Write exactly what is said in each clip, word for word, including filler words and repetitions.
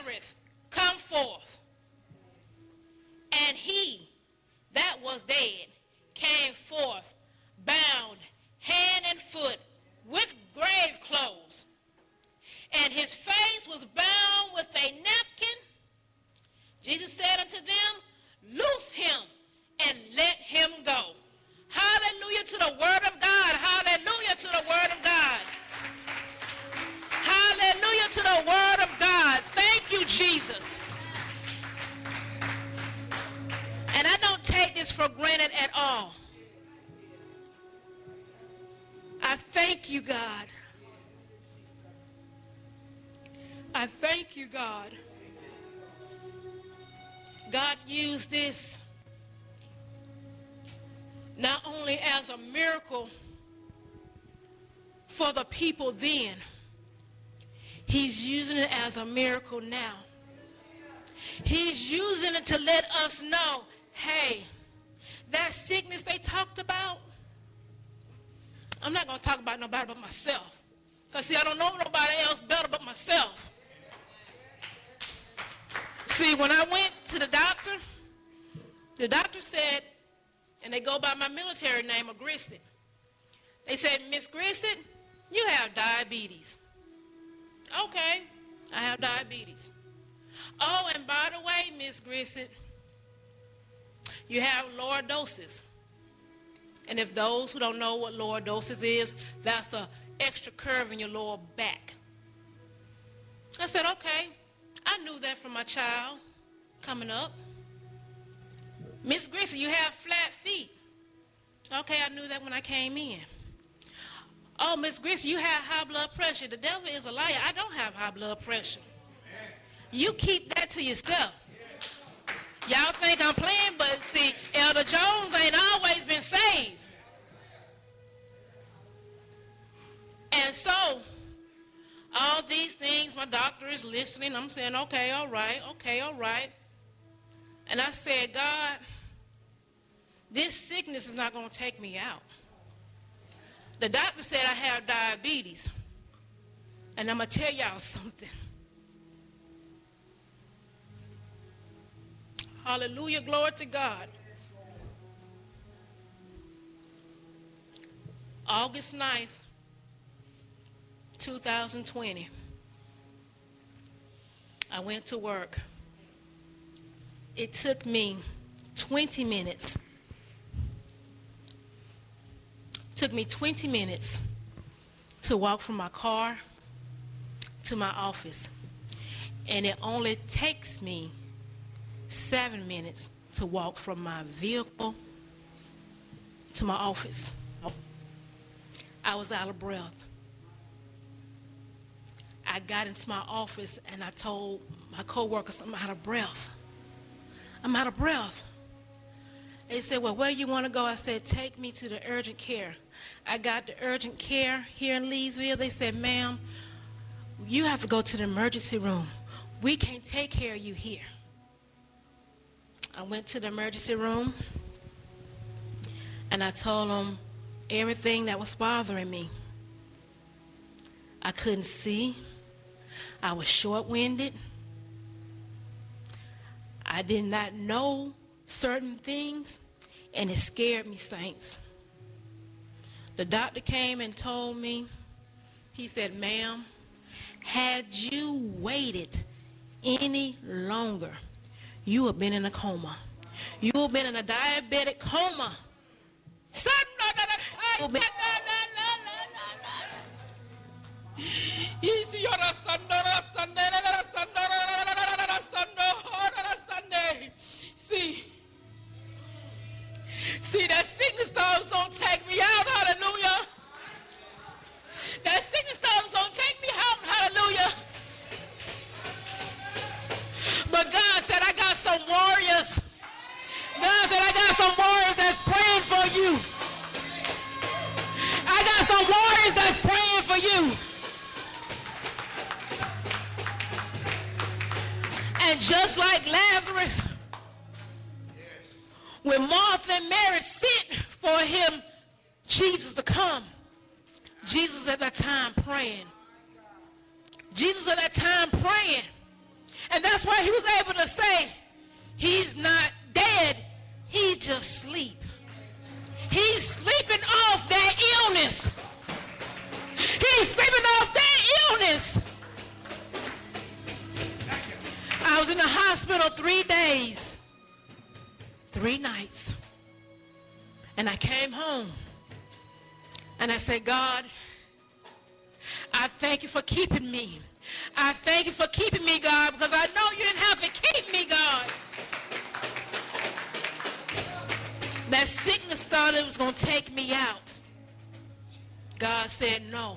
Lazarus, come forth. And he that was dead came forth, bound hand and foot with grave clothes, and his face was bound with a napkin. Jesus said unto them, loose him and let him go. Hallelujah to the word of God. Hallelujah to the word of God. Hallelujah to the word of God. Thank you, Jesus. And I don't take this for granted at all. I thank you, God. I thank you, God. God used this not only as a miracle for the people then, he's using it as a miracle now. He's using it to let us know, hey, that sickness they talked about, I'm not going to talk about nobody but myself. Because, see, I don't know nobody else better but myself. See, when I went to the doctor, the doctor said, and they go by my military name of Grissom. They said, Miss Grissom, you have diabetes. Okay, I have diabetes. Oh, and by the way, Miss Grissom, you have lordosis. And if those who don't know what lordosis is, that's an extra curve in your lower back. I said, okay, I knew that from my child coming up. Miss Grissom, you have flat feet. Okay, I knew that when I came in. Oh, Miss Grissom, you have high blood pressure. The devil is a liar. I don't have high blood pressure. You keep that to yourself. Y'all think I'm playing, but see, Elder Jones ain't always been saved. And so, all these things, my doctor is listening. I'm saying, okay, all right, okay, all right. And I said, God, this sickness is not going to take me out. The doctor said I have diabetes. And I'm going to tell y'all something. Hallelujah, glory to God. August ninth, two thousand twenty. I went to work. It took me twenty minutes. Took me twenty minutes to walk from my car to my office. And it only takes me seven minutes to walk from my vehicle to my office. I was out of breath. I got into my office and I told my coworkers, I'm out of breath. I'm out of breath. They said, well, where you want to go? I said, take me to the urgent care. I got the urgent care here in Leesville. They said, ma'am, you have to go to the emergency room. We can't take care of you here. I went to the emergency room and I told them everything that was bothering me. I couldn't see. I was short-winded. I did not know certain things, and it scared me, saints. The doctor came and told me, he said, ma'am, had you waited any longer, you would have been in a coma. You would have been in a diabetic coma. See, see that sickness storm's gonna take me out, hallelujah. That sickness storm's gonna take me out, hallelujah. But God said, I got some warriors. God said, I got some warriors that's praying for you. I got some warriors that's praying for you. And just like Lazarus, when Martha and Mary sent for him, Jesus to come, Jesus at that time praying. Jesus at that time praying. And that's why he was able to say, he's not dead, he's just asleep. He's sleeping off that illness. He's sleeping off that illness. I was in the hospital three days, three nights. And I came home. And I said, God, I thank you for keeping me. I thank you for keeping me, God, because I know you didn't have to keep me, God. That sickness thought it was going to take me out. God said no.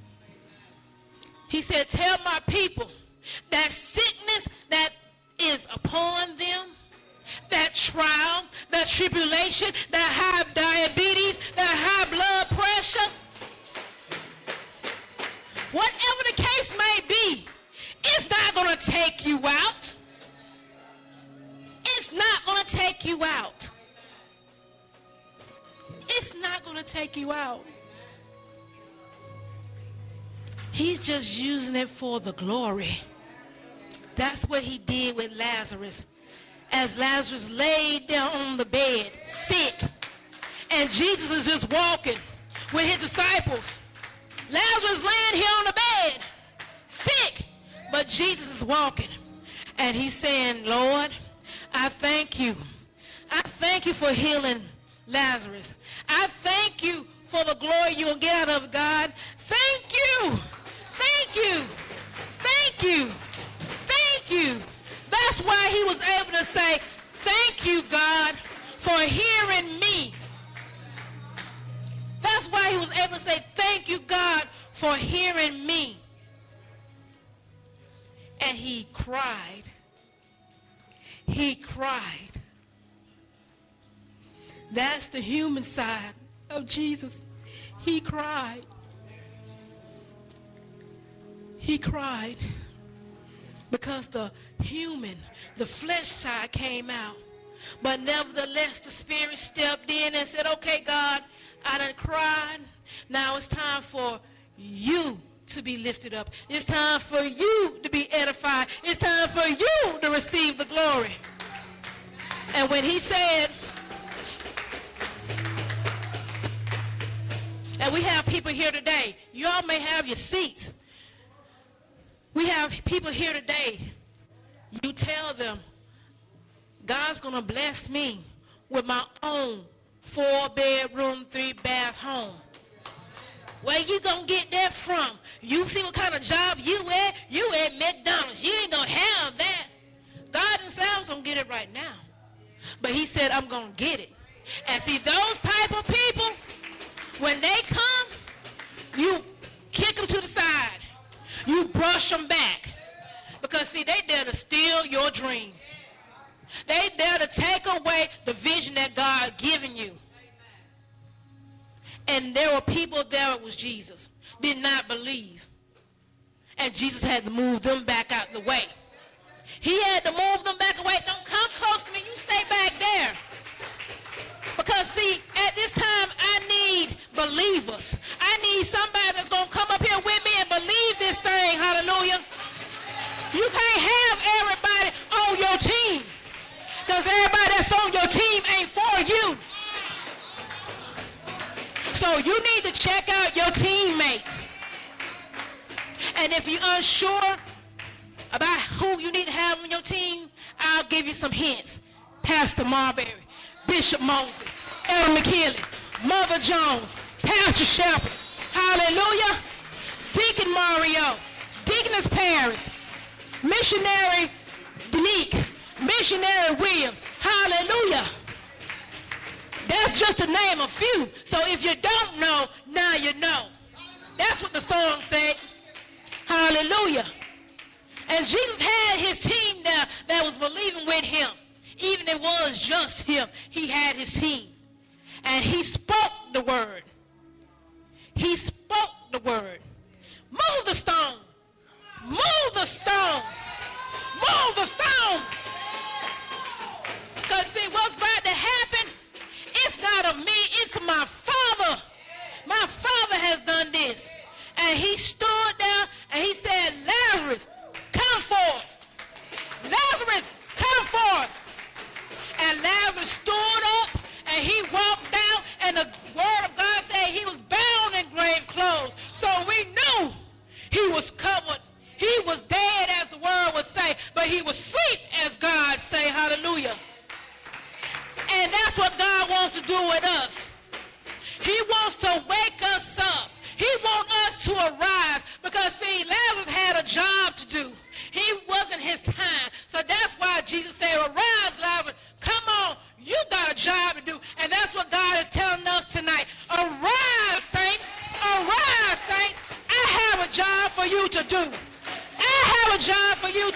He said, tell my people that sickness that is upon them, that trial, that tribulation, that high diabetes, that high blood pressure, whatever the case may be, it's not going to take you out. It's not going to take you out. It's not going to take you out. He's just using it for the glory. That's what he did with Lazarus. As Lazarus laid down on the bed, sick, and Jesus is just walking with his disciples. Lazarus laying here on the bed, sick, but Jesus is walking. And he's saying, Lord, I thank you. I thank you for healing Lazarus. I thank you for the glory you'll get out of God. Thank you. Thank you. Thank you. Thank you. That's why he was able to say, thank you, God, for hearing me. That's why he was able to say, thank you, God, for hearing me. And he cried. He cried. That's the human side of Jesus. He cried. He cried because the human, the flesh side came out. But nevertheless, the Spirit stepped in and said, okay, God, I done cried. Now it's time for you to be lifted up. It's time for you to be edified. It's time for you to receive the glory. And when he said, and we have people here today, you all may have your seats. We have people here today. You tell them, God's going to bless me with my own four-bedroom, three-bath home. Where you going to get that from? You see what kind of job you at? You at McDonald's. You ain't going to have that. God didn't say I was going to get it right now. But he said, I'm going to get it. And see, those type of people, when they come, you kick them to the side. You brush them back. Because, see, they dare to steal your dream. They dare to take away the vision that God given you. And there were people there, it was Jesus, did not believe. And Jesus had to move them back out the way. He had to move them back away. Don't come close to me. You stay back there. Because, see, at this time, I need believers. I need somebody that's going to come up here with me and believe this thing. Hallelujah. You can't have everybody on your team. Because everybody that's on your team ain't for you. So you need to check out your teammates. And if you're unsure about who you need to have on your team, I'll give you some hints. Pastor Marbury, Bishop Mosley, Elder McKinley, Mother Jones, Pastor Shepherd, hallelujah, Deacon Mario, Deaconess Paris, Missionary Denique, Missionary Williams, hallelujah. That's just to name a few. So if you don't know, now you know. That's what the song said. Hallelujah. And Jesus had his team there that was believing with him. Even if it was just him, he had his team. And he spoke the word. He spoke the word. Move the stone. Move the stone. Move the stone. Because see, what's about to happen, it's not of me, it's my Father. My Father has done this. And he stood there and he said, Lazarus, come forth.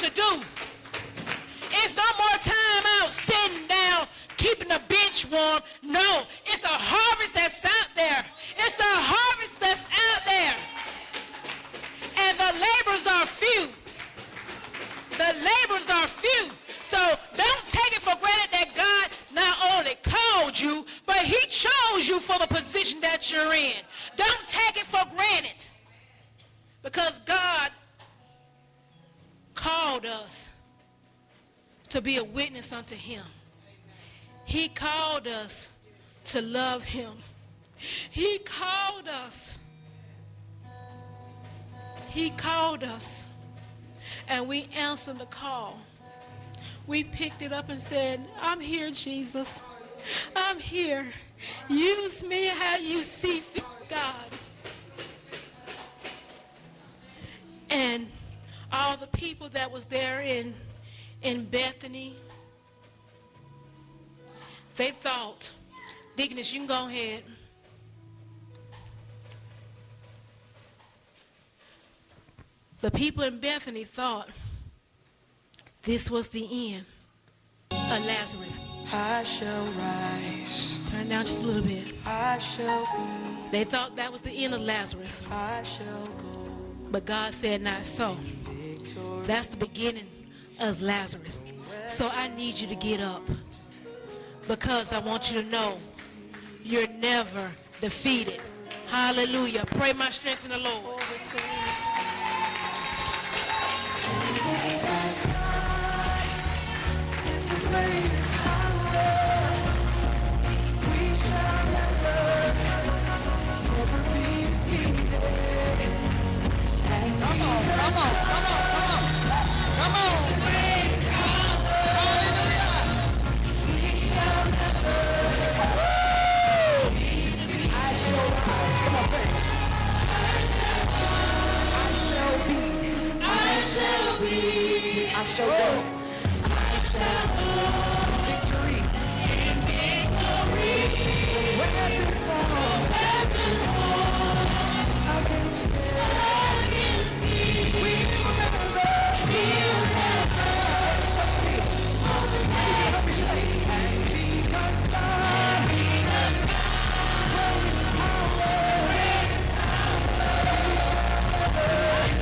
to do. It's no more time out sitting down, keeping the bench warm. No, it's a harvest that's out there. It's a harvest that's out there. And the laborers are few. The laborers are few. So don't take it for granted that God not only called you, but he chose you for the position that you're in. Don't take it for granted. Because God called us to be a witness unto him. He called us to love him. He called us. He called us. And we answered the call. We picked it up and said, I'm here, Jesus. I'm here. Use me how you see fit, God. And all the people that was there in, in Bethany, they thought, Deaconess, you can go ahead. The people in Bethany thought this was the end of Lazarus. I shall rise. Turn down just a little bit. I shall be. They thought that was the end of Lazarus. I shall go. But God said not so. That's the beginning of Lazarus. So I need you to get up. Because I want you to know you're never defeated. Hallelujah. Pray my strength in the Lord. Come on, come on, come on, come on. Come on. Hallelujah. I shall rise. Come on, say it. I shall be. I shall be. I shall go. I shall go. Victory. In victory. Weapon formed. Weapon formed. Against me. Against me. We will never. We will never. Take me. Let me say. And because God. Because God. Great power. We shall never.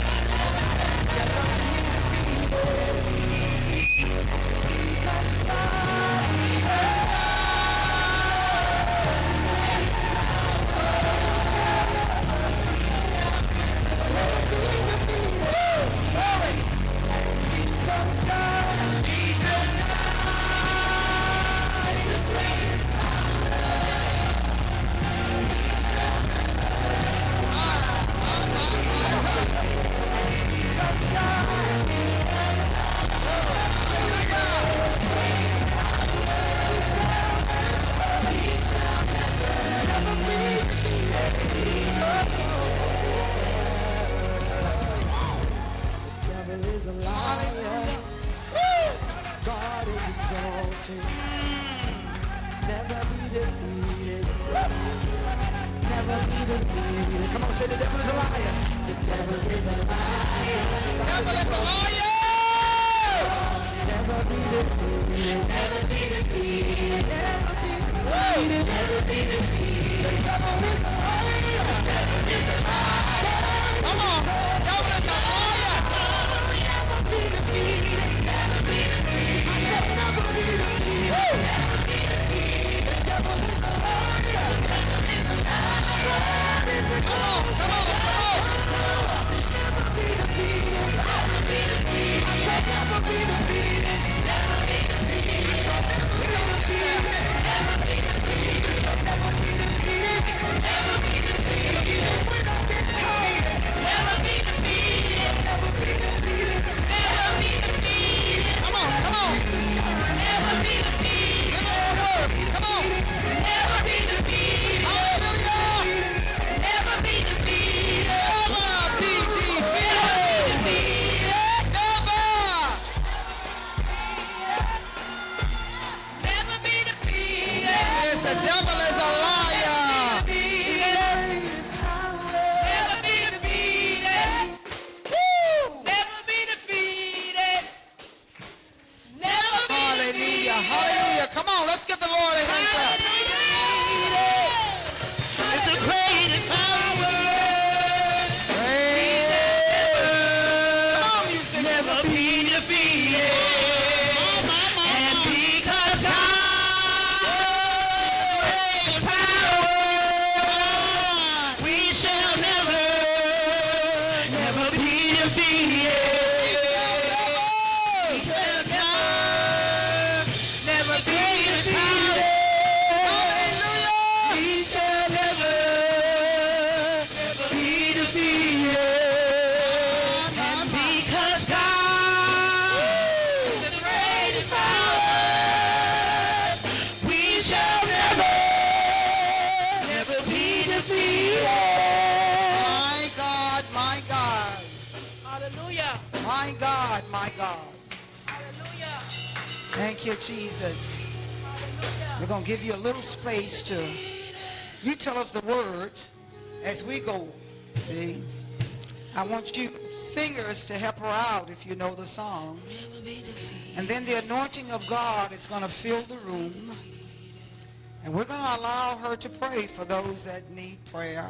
on, let's give the Lord a hand clap. It's the greatest power. Come on, music. Never be defeated. And because God is power, we shall never, never be defeated. We shall never, never be defeated. Hallelujah. We shall never, never be defeated. And because God is the greatest power, we shall never, never be defeated. My God, my God. Hallelujah. My God, my God. Hallelujah. Thank you, Jesus. Hallelujah. We're going to give you a little space to, you tell us the words as we go. See? I want you singers to help her out if you know the song. And then the anointing of God is going to fill the room. And we're going to allow her to pray for those that need prayer.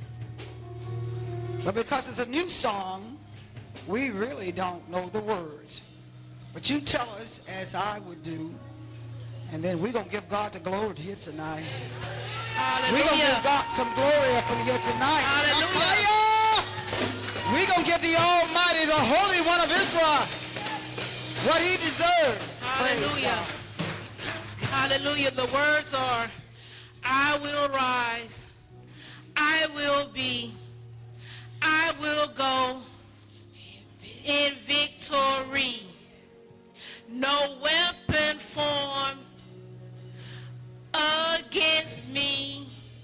But because it's a new song, we really don't know the words. But you tell us as I would do. And then we're going to give God the glory here tonight. We're going to give God some glory up in here tonight. Hallelujah. We're going to give the Almighty, the Holy One of Israel, what he deserves. Praise Hallelujah. God. Hallelujah. The words are, I will rise. I will be. I will go in victory. No weapon formed against me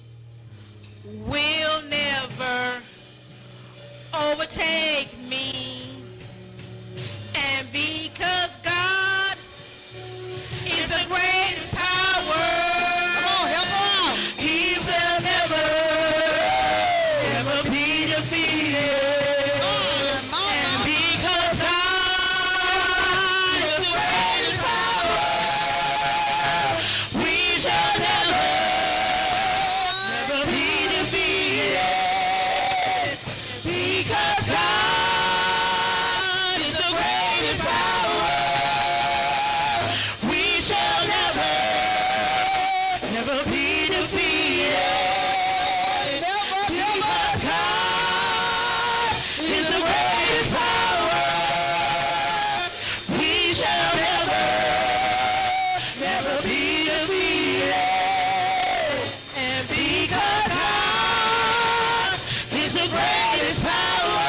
will never overtake me. And because God is the greatest power, Come on, help her out. he will never, never be defeated. And because God is the greatest power, we shall never, never be defeated. Because God is the greatest power, we shall never, never be defeated. Because God is the greatest power, we shall never, never be defeated. And because God is the greatest power,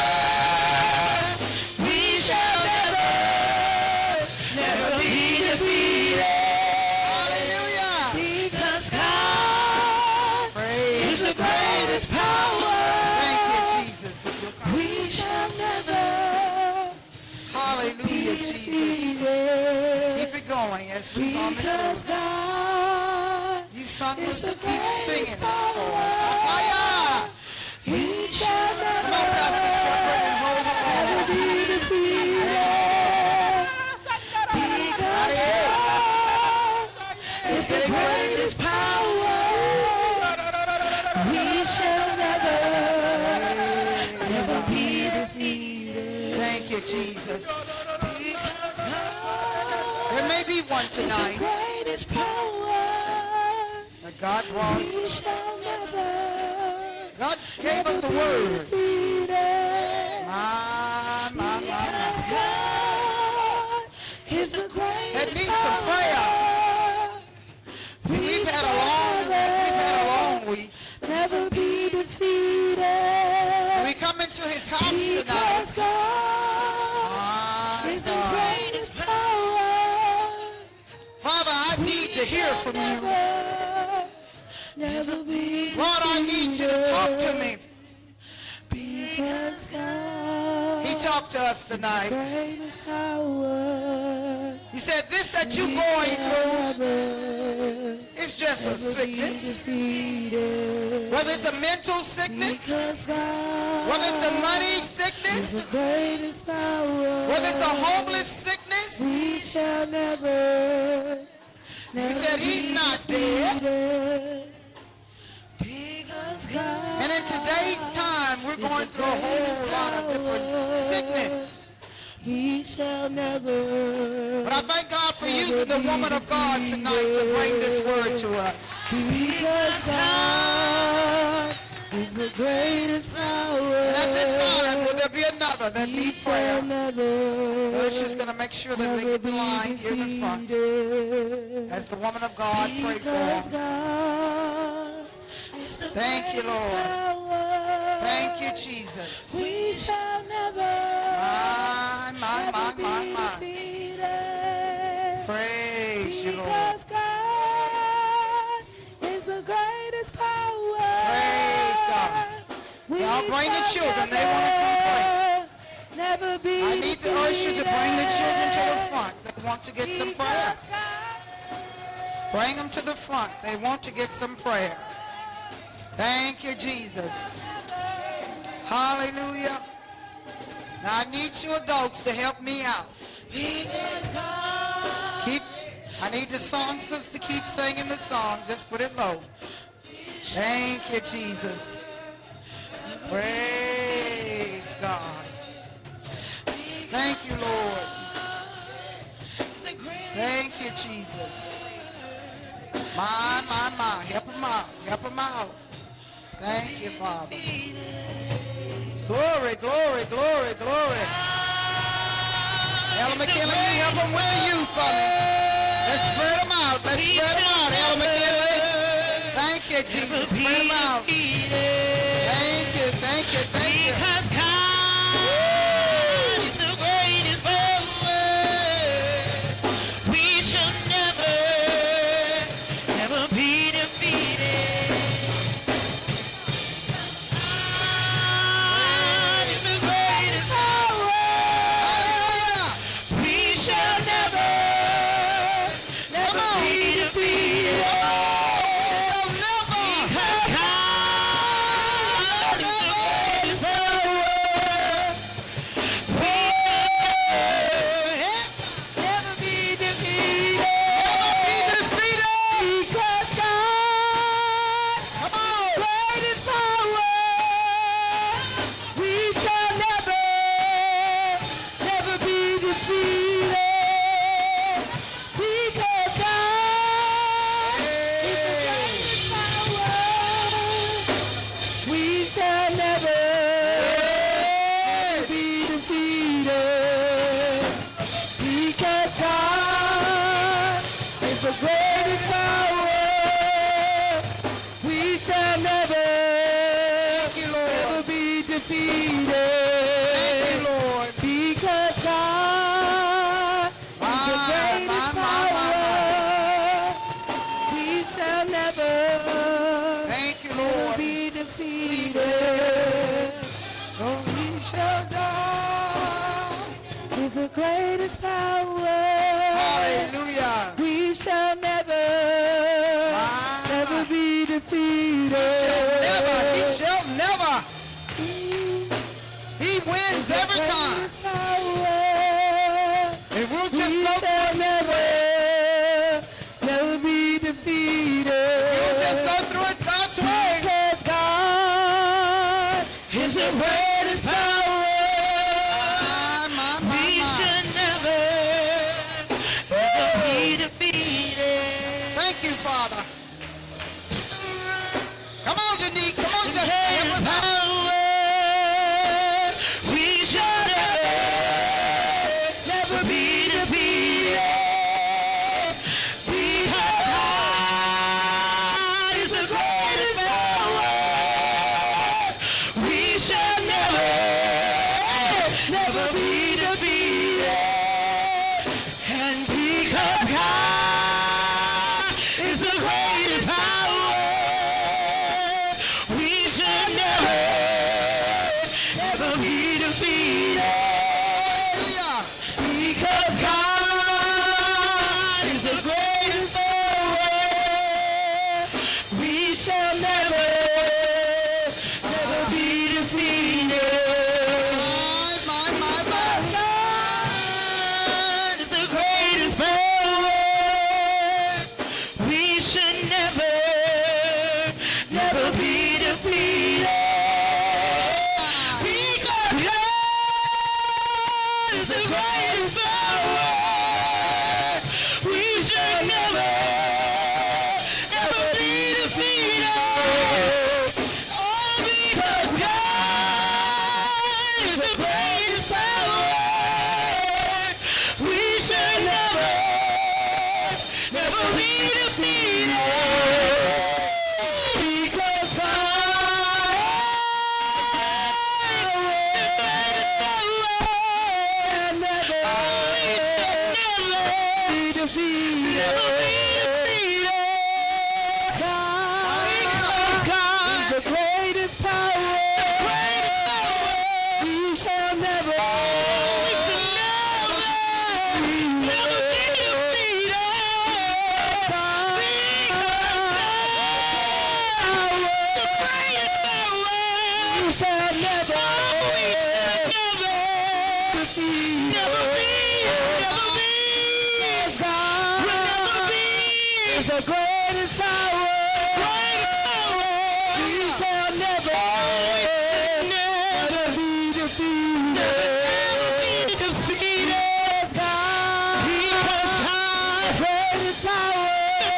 we shall never, never be defeated. Hallelujah. Because God Praise is the greatest power, Thank you, Jesus. If you'll come. we shall never Hallelujah, be Jesus. defeated. Keep it going as we come Because through. God You sung is this, the keep singing it greatest for us. power, Fire! we shall Come on, never Pastor Shepherd, and hold it never on. be defeated. Because God is the greatest power, we shall never, never be defeated. Thank you, Jesus. Because God There may be one is the tonight greatest power, that God brought. we shall never, God gave never us a be word. defeated. My, my, my, Because my. God is the That greatest needs some prayer. power, See, we've had a long, we've had a long week. never be defeated. We come into his house Because tonight. God My is the God. greatest power, Father, I need to hear from you. never, never be Lord, I need you to talk to me. Because God He talked to us tonight. greatest power, He said, this that you're going through never, is just a never be sickness. defeated. Whether it's a mental sickness, Because God whether it's a money is sickness, the greatest power, whether it's a homeless sickness, we shall never, He said he's not dead. And in today's time, we're going through a whole lot of different sickness. He shall never. But I thank God for using the woman of God tonight to bring this word to us. Because God is the greatest power. And at this time, will there be another that He needs shall prayer? never. We're just going to make sure that they get the line here in the front as the woman of God pray for Because them. God is the Thank you, greatest Lord. power. Thank you, Jesus. We shall never. My, my, my, never my, be my. defeated. Praise you, Lord. Because God is the greatest power. Praise God. We Y'all bring the shall children. They want to come pray. Never be I need the usher to bring the children to the front. They want to get some prayer. Because God- Bring them to the front. They want to get some prayer. Thank you, Jesus. Hallelujah. Now I need you adults to help me out. Keep, I need the songsters to keep singing the song. Just put it low. Thank you, Jesus. Praise God. Thank you, Lord. Thank you, Jesus. My, my, my. Help them out. Help them out. Thank you, Father. Glory, glory, glory, glory. Ella McKinley, you help them with the youth for me. Let's spread them out. Let's spread them out, Ella McKinley. Thank you, Jesus. Spread them out. Thank you, thank you, thank you. Because God is the greatest power. We shall never, never be defeated. God is the greatest power. We shall never, never be defeated. Because God is the greatest power. We shall never be defeated. Because God is the greatest power. We shall never, never be defeated. Because God is the greatest power. We shall never, never be defeated. Because God is the greatest power. We shall never, Thank you, Lord. never be defeated. Thank you, Lord. Because God is the My, greatest my, my, my, power. We shall never, Thank you, never Lord. be defeated. Oh, he shall die. He's the greatest power. Hallelujah. We shall never, My, never my. be defeated. He shall never, he shall never. He wins every time. Greatest power. And we'll just We go through shall it this never, way. never be defeated. We'll just go through it God's way. Because God is the greatest power. My, my, my, We my. should never, never be defeated. Thank you, Father. Come on, Denise. Come on, just help us out. We shall never, never be defeated. defeated. Never be defeated. God, because God is the greatest power. We shall never, we shall never, never be defeated. God, we shall never, never be, never be. God is the greatest power. We shall never, never be defeated. Never be defeated. God, because God, the greatest power.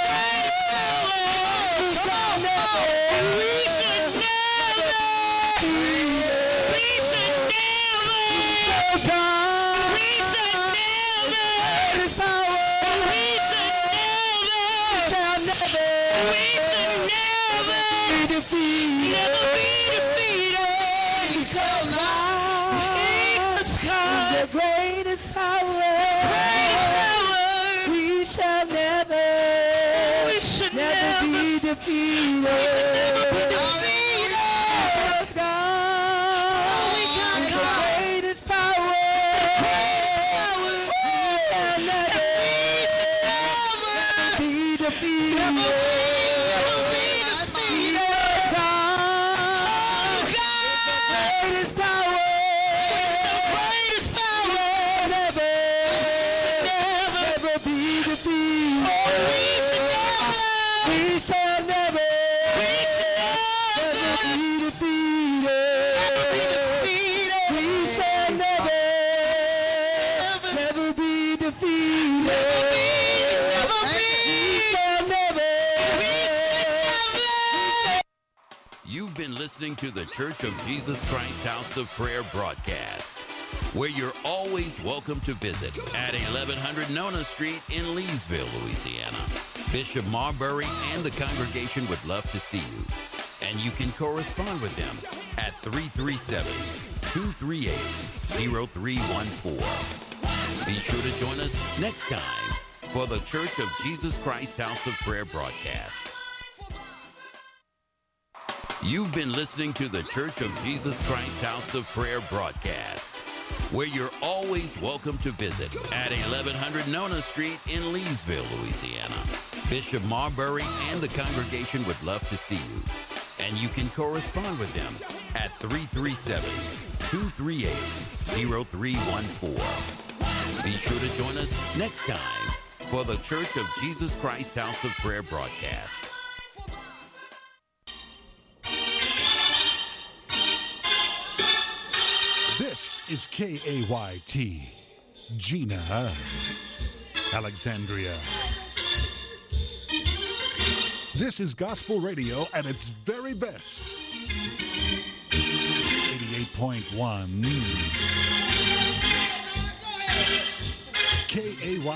We shall never, we should never, we should never, God, we should never, greatest power. We should never, shall never, we should never be defeated. Never be defeated. Because God, because God is the greatest power. Greatest power. We shall never, we should never, never be defeated. We should never be defeated. Because God, we got is God. The greatest power. Power. We shall never, never be defeated. Never be, never be defeated. God, God, greatest power. The greatest power. Never, never, never be defeated. Oh, we should never, we shall never, we should never, never be defeated. Never be defeated. We shall never, never be defeated. Never be, never be. We shall never, we shall never. You've been listening to the Church of Jesus Christ House of Prayer broadcast, where you're always welcome to visit at eleven hundred Nona Street in Leesville, Louisiana. Bishop Marbury and the congregation would love to see you, and you can correspond with them at three three seven, two three eight, zero three one four. Be sure to join us next time for the Church of Jesus Christ House of Prayer broadcast. You've been listening to the Church of Jesus Christ House of Prayer broadcast, where you're always welcome to visit at eleven hundred Nona Street in Leesville, Louisiana. Bishop Marbury and the congregation would love to see you, and you can correspond with them at three three seven, two three eight, zero three one four. Be sure to join us next time for the Church of Jesus Christ House of Prayer broadcast. This is K A Y T, Gina, Alexandria. This is gospel radio at its very best. eighty-eight point one K A Y